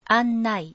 案内。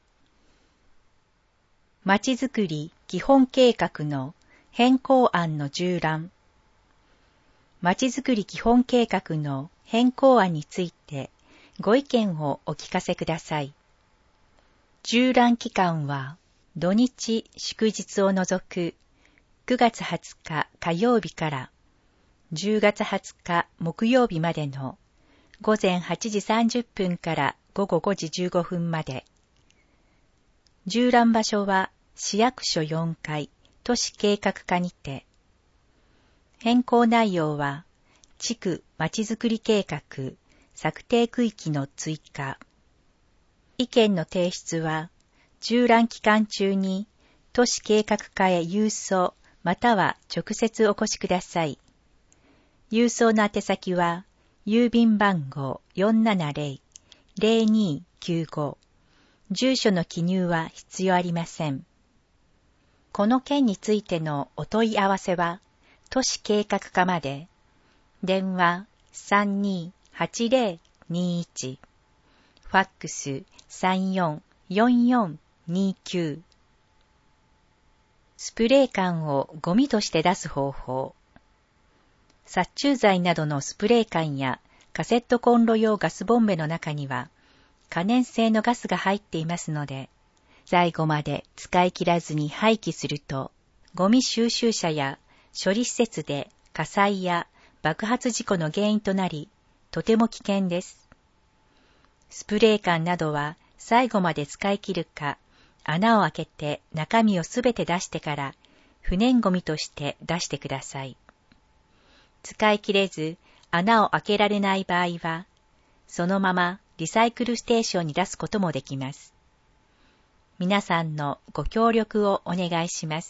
まちづくり基本計画の変更案の縦覧。まちづくり基本計画の変更案についてご意見をお聞かせください。縦覧期間は土日祝日を除く9月20日火曜日から10月20日木曜日までの午前8時30分から午後5時15分まで。縦覧場所は市役所4階都市計画課にて。変更内容は地区まちづくり計画策定区域の追加。意見の提出は縦覧期間中に都市計画課へ郵送または直接お越しください。郵送の宛先は郵便番号 470-0295。住所の記入は必要ありません。この件についてのお問い合わせは都市計画課まで。電話 328021。ファックス 344429。スプレー缶をゴミとして出す方法。殺虫剤などのスプレー缶やカセットコンロ用ガスボンベの中には可燃性のガスが入っていますので、最後まで使い切らずに廃棄すると、ゴミ収集車や処理施設で火災や爆発事故の原因となり、とても危険です。スプレー缶などは最後まで使い切るか、穴を開けて中身をすべて出してから不燃ゴミとして出してください。使い切れず穴を開けられない場合は、そのままリサイクルステーションに出すこともできます。皆さんのご協力をお願いします。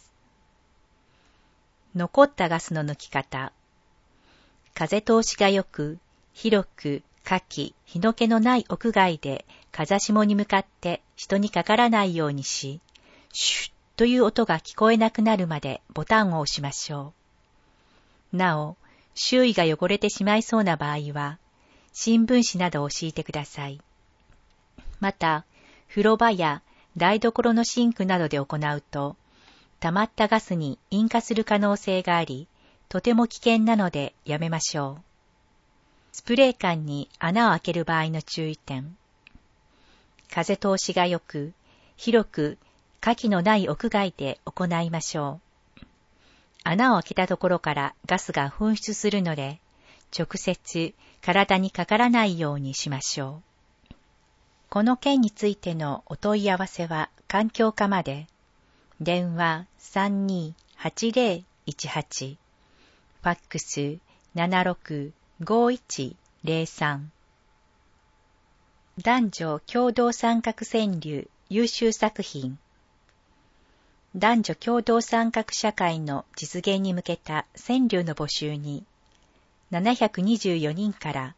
残ったガスの抜き方。風通しが良く、広く、火気、日の気のない屋外で風下に向かって人にかからないようにし、シュッという音が聞こえなくなるまでボタンを押しましょう。なお、周囲が汚れてしまいそうな場合は、新聞紙などを敷いてください。また、風呂場や台所のシンクなどで行うと、溜まったガスに引火する可能性があり、とても危険なのでやめましょう。スプレー缶に穴を開ける場合の注意点。風通しが良く、広く、火気のない屋外で行いましょう。穴を開けたところからガスが噴出するので、直接体にかからないようにしましょう。この件についてのお問い合わせは環境課まで。電話 328018。ファックス 765103。男女共同参画川柳優秀作品。男女共同参画社会の実現に向けた川柳の募集に、724人から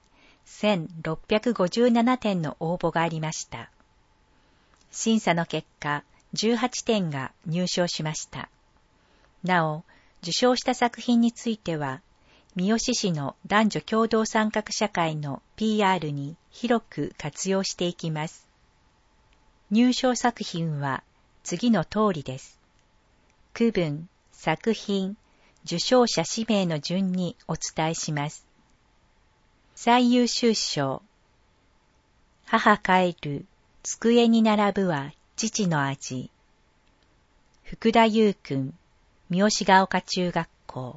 1657点の応募がありました。審査の結果、18点が入賞しました。なお、受賞した作品については、三好市の男女共同参画社会の PR に広く活用していきます。入賞作品は次の通りです。区分、作品、受賞者氏名の順にお伝えします。最優秀賞。母帰る、机に並ぶは父の味。福田優君、三好ヶ丘中学校。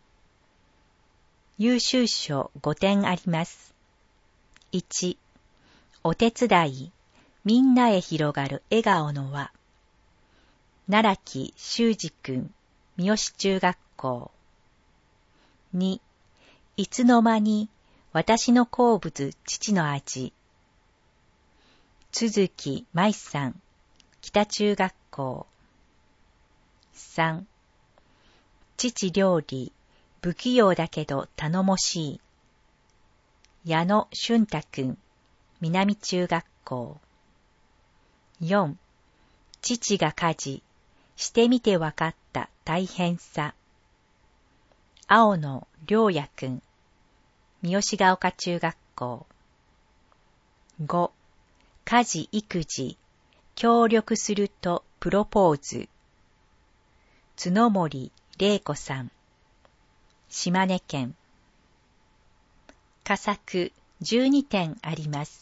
優秀賞5点あります。1、お手伝い、みんなへ広がる笑顔の輪。奈良木修二君、三好中学校。2、いつの間に私の好物父の味。都築舞さん、北中学校。3、父料理、不器用だけど頼もしい。矢野俊太君、南中学校。4、父が家事、してみてわかった大変さ。青野良也君、三好ヶ丘中学校。5、家事育児、 協力するとプロポーズ。角森玲子さん。島根県。佳作12点あります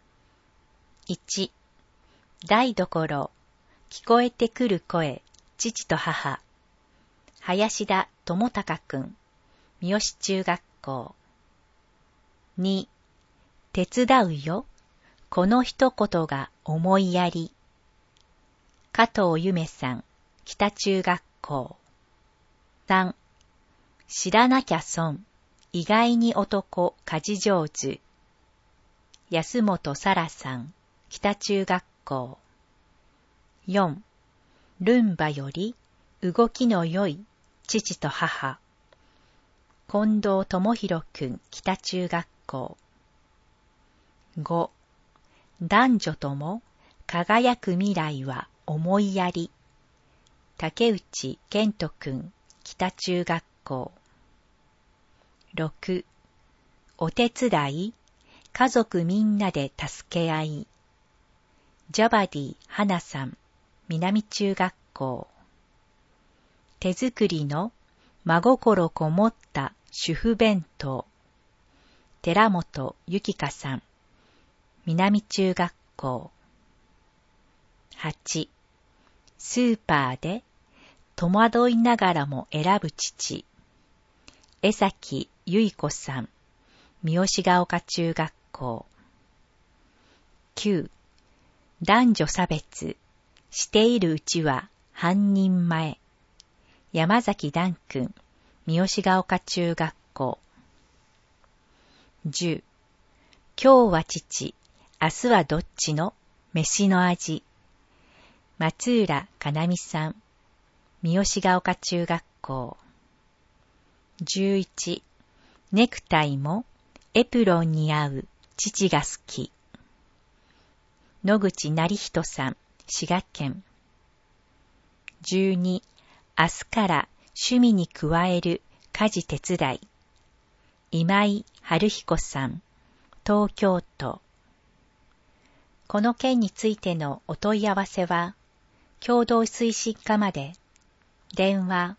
。1、台所、聞こえてくる声、父と母。林田智隆くん、三好中学校。2、手伝うよ、この一言が思いやり。加藤ゆめさん、北中学校。3、知らなきゃ損、意外に男家事上手。安本沙羅さん、北中学校。4、ルンバより動きの良い父と母。近藤智弘くん、北中学校。5、男女とも輝く未来は思いやり。竹内健人くん、北中学校。6、お手伝い、家族みんなで助け合い。ジャバディ花さん、南中学校。手作りの真心こもった主婦弁当。寺本ゆきかさん、南中学校。8、スーパーで戸惑いながらも選ぶ父。江崎ゆい子さん、三好ヶ丘中学校。9、男女差別しているうちは半人前。山崎檀くん、三好ヶ丘中学校。10、今日は父、明日はどっちの飯の味。松浦かなみさん、三好ヶ丘中学校。11、ネクタイもエプロンに合う父が好き。野口成人さん、滋賀県。12、明日から趣味に加える家事手伝い。今井春彦さん、東京都。この件についてのお問い合わせは、共同推進課まで。電話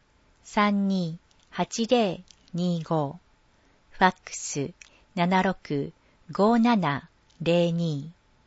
32-8025、ファックス 765702。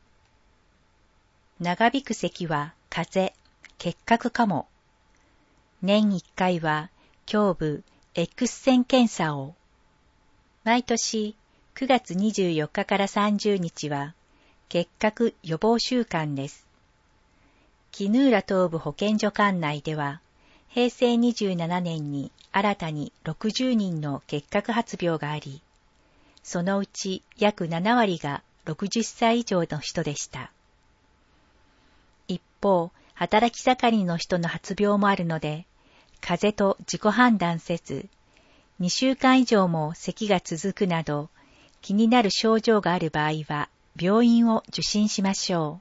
長引く咳は風邪、結核かも。年1回は胸部 X 線検査を。毎年9月24日から30日は結核予防週間です。衣浦東部保健所管内では、平成27年に新たに60人の結核発病があり、そのうち約7割が60歳以上の人でした。一方、働き盛りの人の発病もあるので、風邪と自己判断せず、2週間以上も咳が続くなど、気になる症状がある場合は、病院を受診しましょう。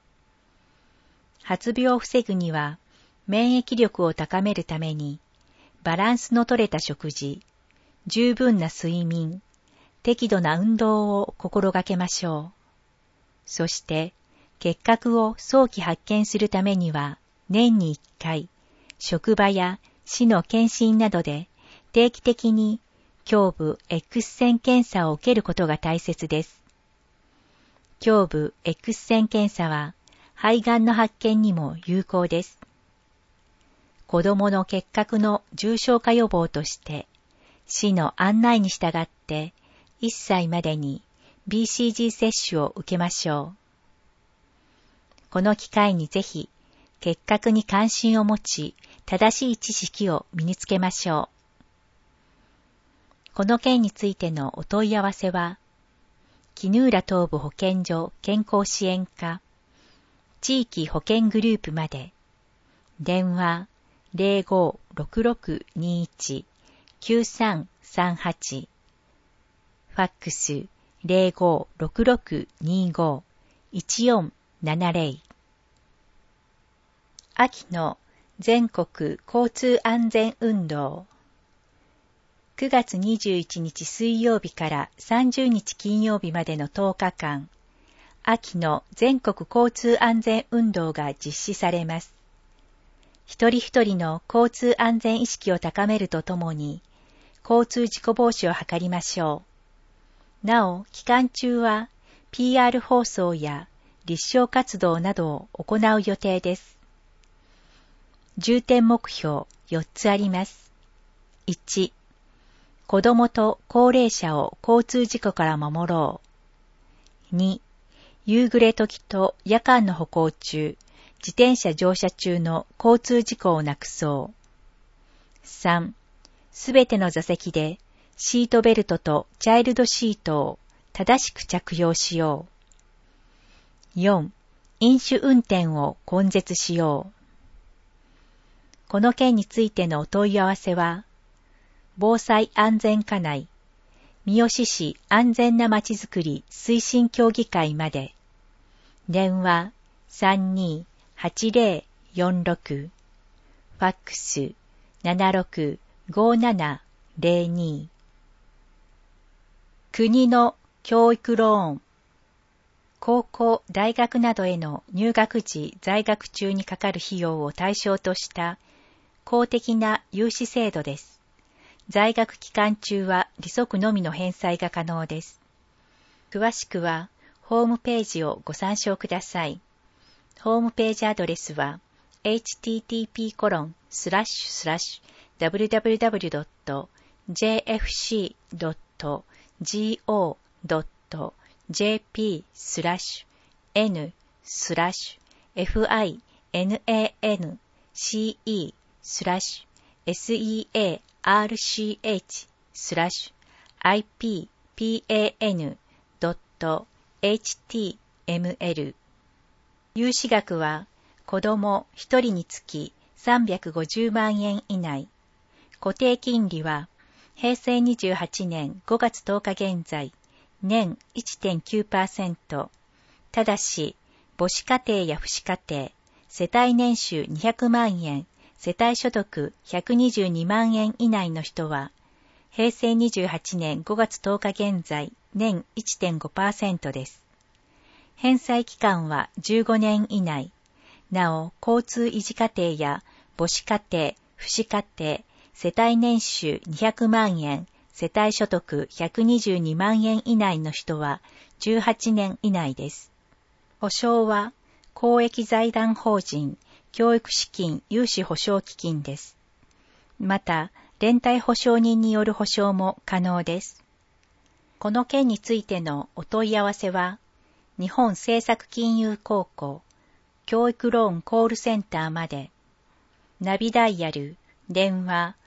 発病を防ぐには、免疫力を高めるために、バランスの取れた食事、十分な睡眠、適度な運動を心がけましょう。そして、結核を早期発見するためには、年に1回、職場や市の検診などで定期的に胸部 X 線検査を受けることが大切です。胸部 X 線検査は肺がんの発見にも有効です。子どもの結核の重症化予防として、市の案内に従って1歳までに BCG 接種を受けましょう。この機会にぜひ、結核に関心を持ち、正しい知識を身につけましょう。この件についてのお問い合わせは、衣浦東部保健所健康支援課、地域保健グループまで、電話 056621-9338、ファックス 056625-1470。秋の全国交通安全運動。9月21日水曜日から30日金曜日までの10日間、 秋の全国交通安全運動が実施されます。一人一人の交通安全意識を高めるとともに、交通事故防止を図りましょう。なお、期間中は PR 放送や立証活動などを行う予定です。重点目標4つあります。1、子どもと高齢者を交通事故から守ろう。2、夕暮れ時と夜間の歩行中、自転車乗車中の交通事故をなくそう。3、すべての座席でシートベルトとチャイルドシートを正しく着用しよう。4、飲酒運転を根絶しよう。この件についてのお問い合わせは、防災安全課内、三好市安全なまちづくり推進協議会まで、電話32-8046、ファックス765702。国の教育ローン、高校、大学などへの入学時在学中にかかる費用を対象とした公的な融資制度です。在学期間中は利息のみの返済が可能です。詳しくはホームページをご参照ください。ホームページアドレスは http://www.jfc.jp/ippan.cec/ippan.html。 融資額は子ども1人につき350万円以内。固定金利は平成28年5月10日現在、年 1.9%。ただし、母子家庭や父子家庭、世帯年収200万円、世帯所得122万円以内の人は、平成28年5月10日現在、年 1.5% です。返済期間は15年以内。なお、交通維持家庭や母子家庭、父子家庭、世帯年収200万円、世帯所得122万円以内の人は18年以内です。保証は公益財団法人教育資金融資保証基金です。また、連帯保証人による保証も可能です。この件についてのお問い合わせは、日本政策金融公庫教育ローンコールセンターまで。ナビダイヤル電話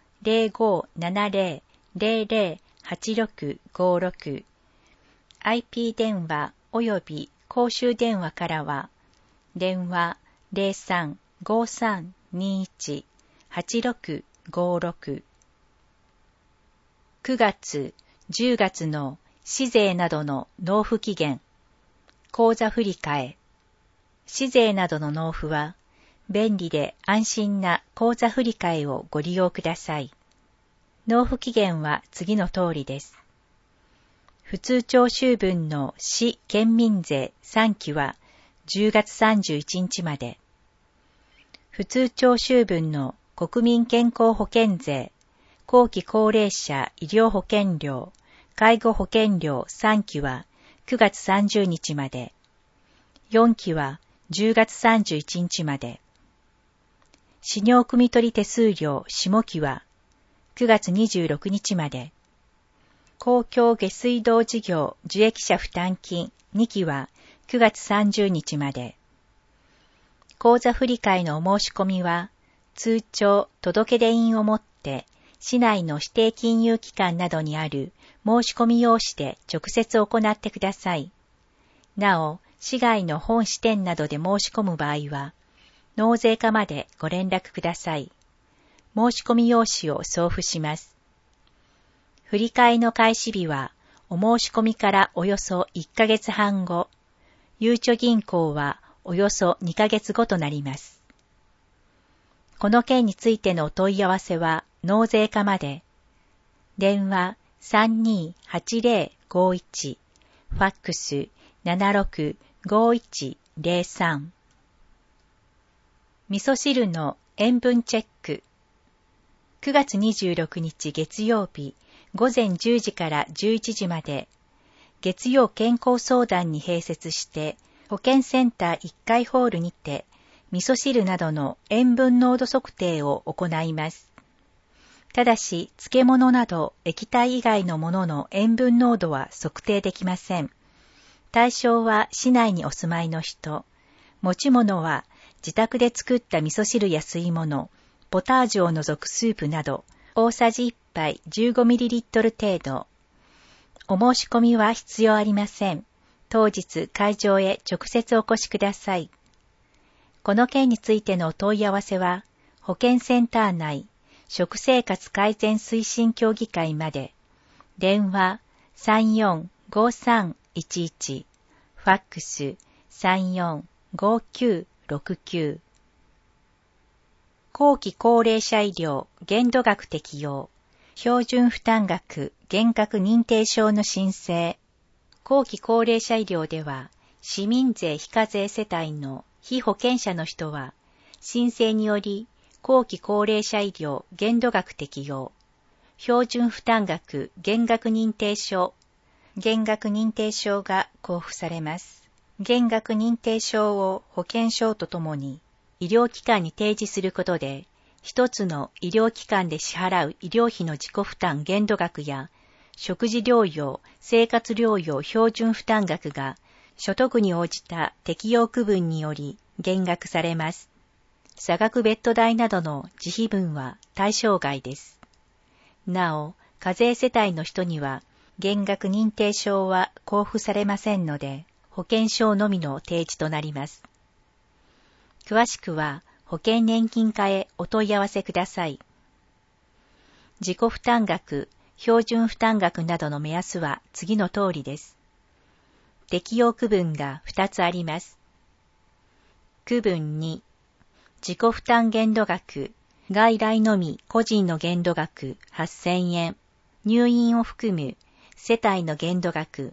0570-008656。 IP 電話および公衆電話からは電話 03-5321-8656。 9月、10月の市税などの納付期限、口座振替。市税などの納付は、便利で安心な口座振替をご利用ください。納付期限は次の通りです。普通徴収分の市県民税3期は10月31日まで。普通徴収分の国民健康保険税、後期高齢者医療保険料、介護保険料3期は9月30日まで。4期は10月31日まで。使用汲み取り手数料下期は9月26日まで。公共下水道事業受益者負担金2期は9月30日まで。口座振替のお申し込みは、通帳届出印をもって、市内の指定金融機関などにある申し込み用紙で直接行ってください。なお、市外の本支店などで申し込む場合は、納税課までご連絡ください。申し込み用紙を送付します。振替の開始日は、お申し込みからおよそ1ヶ月半後、ゆうちょ銀行はおよそ2ヶ月後となります。この件についてのお問い合わせは、納税課まで。電話328051、ファックス 5103。味噌汁の塩分チェック。9月26日月曜日午前10時から11時まで、月曜健康相談に併設して保健センター1階ホールにて味噌汁などの塩分濃度測定を行います。ただし漬物など液体以外のものの塩分濃度は測定できません。対象は市内にお住まいの人、持ち物は自宅で作った味噌汁や吸い物、ポタージュを除くスープなど大さじ1杯 15ml 程度。お申し込みは必要ありません。当日会場へ直接お越しください。この件についてのお問い合わせは、保健センター内食生活改善推進協議会まで。電話345311、ファックス345969。後期高齢者医療限度額適用、標準負担額減額認定証の申請。後期高齢者医療では、市民税非課税世帯の被保険者の人は、申請により、後期高齢者医療限度額適用、標準負担額減額認定証、減額認定証が交付されます。減額認定証を保険証とともに医療機関に提示することで、一つの医療機関で支払う医療費の自己負担限度額や、食事療養、生活療養標準負担額が所得に応じた適用区分により減額されます。差額ベッド代などの自費分は対象外です。なお、課税世帯の人には減額認定証は交付されませんので、保険証のみの提示となります。詳しくは保険年金課へお問い合わせください。自己負担額、標準負担額などの目安は次の通りです。適用区分が2つあります。区分2、自己負担限度額、外来のみ個人の限度額8000円、入院を含む世帯の限度額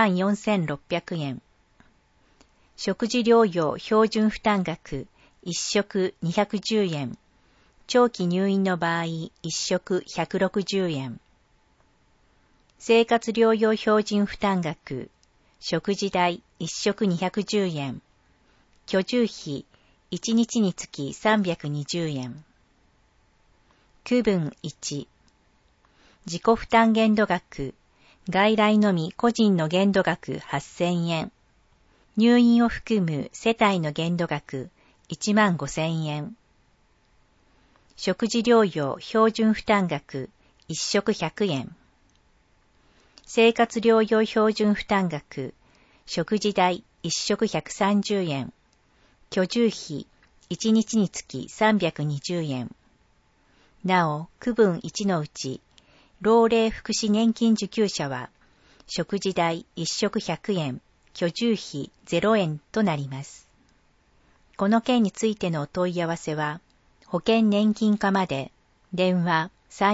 24,600円。食事療養標準負担額1食210円。長期入院の場合1食160円。生活療養標準負担額、食事代1食210円。居住費1日につき320円。区分1、自己負担限度額、外来のみ個人の限度額8000円。入院を含む世帯の限度額15,000円。食事療養標準負担額1食100円。生活療養標準負担額、食事代1食130円。居住費1日につき320円。なお、区分1のうち、老齢福祉年金受給者は、食事代1食100円、居住費0円となります。この件についてのお問い合わせは、保険年金課まで、電話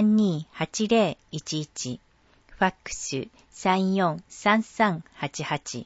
328011、ファックス343388。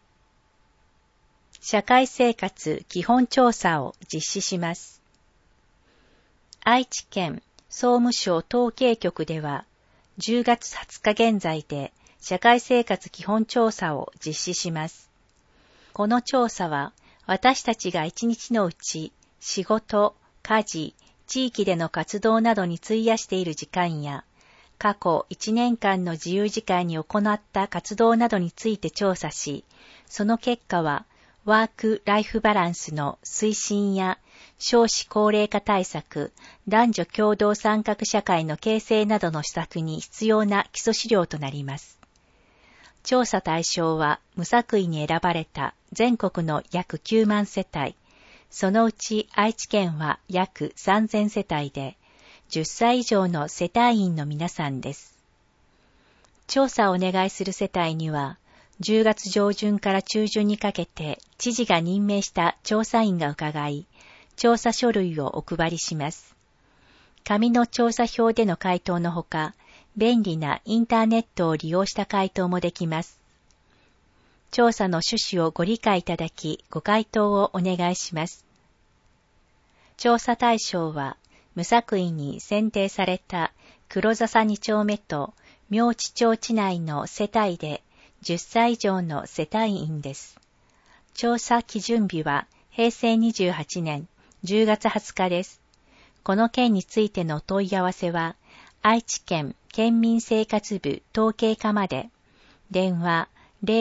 社会生活基本調査を実施します。愛知県総務省統計局では、10月20日現在で社会生活基本調査を実施します。この調査は、私たちが一日のうち、仕事、家事、地域での活動などに費やしている時間や、過去1年間の自由時間に行った活動などについて調査し、その結果は、ワーク・ライフ・バランスの推進や少子高齢化対策、男女共同参画社会の形成などの施策に必要な基礎資料となります。調査対象は無作為に選ばれた全国の約9万世帯、そのうち愛知県は約3000世帯で、10歳以上の世帯員の皆さんです。調査をお願いする世帯には、10月上旬から中旬にかけて知事が任命した調査員が伺い、調査書類をお配りします。紙の調査票での回答のほか、便利なインターネットを利用した回答もできます。 調査の趣旨をご理解いただき、ご回答をお願いします。調査対象は、無作為に選定された黒笹2丁目と明知町地内の世帯で10歳以上の世帯員です。調査基準日は平成28年10月20日です。この件についての問い合わせは、愛知県県民生活部統計課まで、電話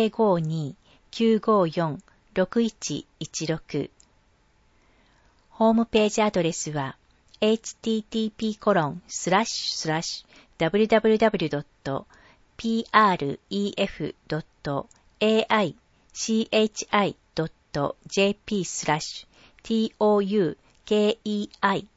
052-954-6116。ホームページアドレスは、http://www.pref.aichi.jp/toukei